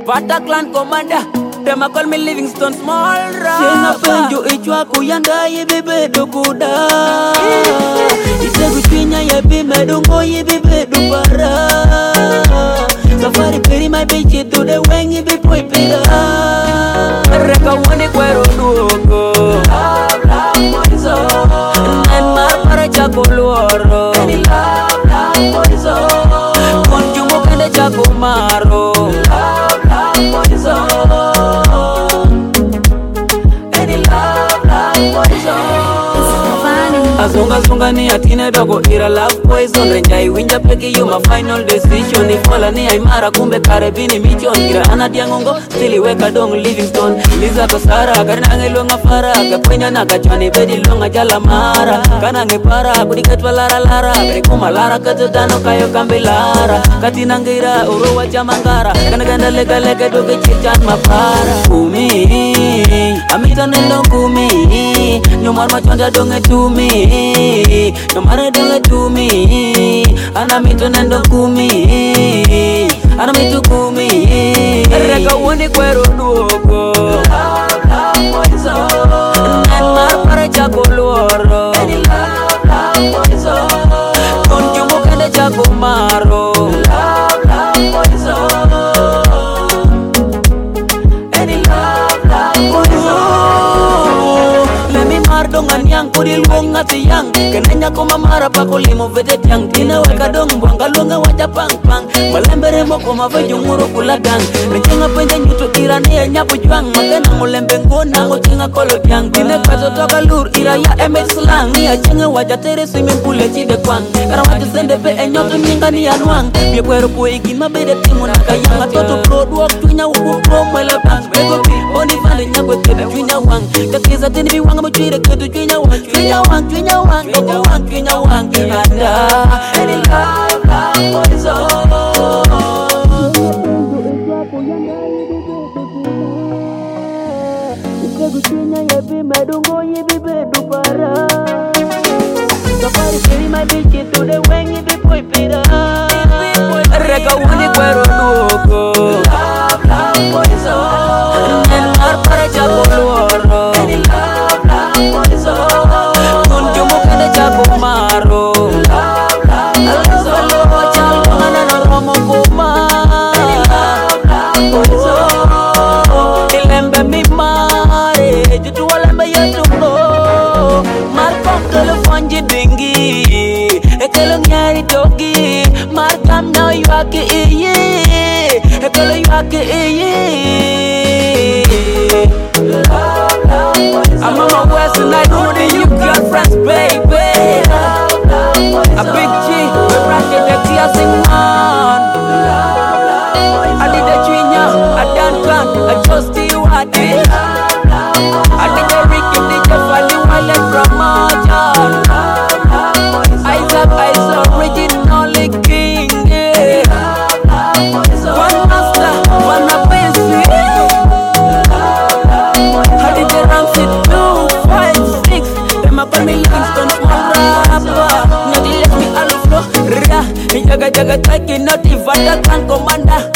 Vata clan commander. Them a call me Livingstone small rock. Sena penjo ichwa kuyanda yebebe dokuda. Isegu twinya yebime dungo yebebe dupara. Safari peri my bitch to the wang yebe poi pira. Reka wani kwero duogo. Love moizo. And mar para chako luoro. Any love moizo. Konjumo kende chako maro. Love moizo. Any love moizo. Azunga ni atine dogo ira love poison. Renjai winja peki you my final decision. Ifola ni aimara kumbe karebini mission. Gira anadiangongo stili weka dong Livingstone. Liza tosara karina angelonga fara. Kapwenya na kachwani bedi longa jala mara. Kana ngepara kudikatwa lara lara. Berikuma lara katudano kayo kambe lara. Katina ngira uruwa jamangara. Kana ganda lega lega doge chichan mapara. Kumi amita nendo kumi. Nyomar machonda donge tumi. No matter donge tumi. Ana mito nendo kumi. Ana mito kumi. Reka woni kwero duogo. Love moizo. Nenmar para chako luoro. Any love moizo. Konjumo kende chako maro. Love moizo. Any love moizo. Let me mar dongan yang kudil wong ati yang. Kenenya koma mara pako limo vedet yang. Tina weka dong buanga lunga waja pang pang. Malembere mo koma vejo nguru kulagang. Renjenga penja nyutu irani ya nyapu juang. Magana mulembe ngona ngochinga kolo tiang. Tine kato toka lur ira ya MX slang. Nia chenga waja tere swimming pool e chide kwang. Kara watu sende pe enyoto nyinga ni anuang. Bie kwero po igin mabede timu na kayanga. Toto pro duok tuinya ubu pro mwele bang. Bego pi boni vale nyagwe kedu tuinya wang. Kakiza tini biwanga mchire kedu tuinya wang. Tuinya wang, tuinya wang, tuinya wang, tuinya wang. Ada any love moizo. Gucinya yebi medungo yebi bedu para. Safari peri my bitch to the wang yebi poi pira. Reka wani kwero duogo. Love moizo. Nenmar para chako luoro. Any love moizo. Konjumo kende chako maro. Love moizo. Aloha chalo ngana na romo kuma. Any love moizo. Ilembe mi mare. Jutu walembe yetu mo. Markom telefonji dingi. Ekelo nyari dogi. Markam now you ake iye. Ekelo you ake iye. I'm on my west and I know that you got friends, baby. A big G, we're rocking the tea, I sing on. I did the Twinya, I done clan, I trust you, I did. I did the Ricky, did the Fali, Wallet from Marjan. Isaac, originally king, yeah. One master, one apensi. I did the Ramsey 256. Them a call me Livingstone small rapper. Now they let me all flow. Jaga jaga taki, not the Vata clan commander.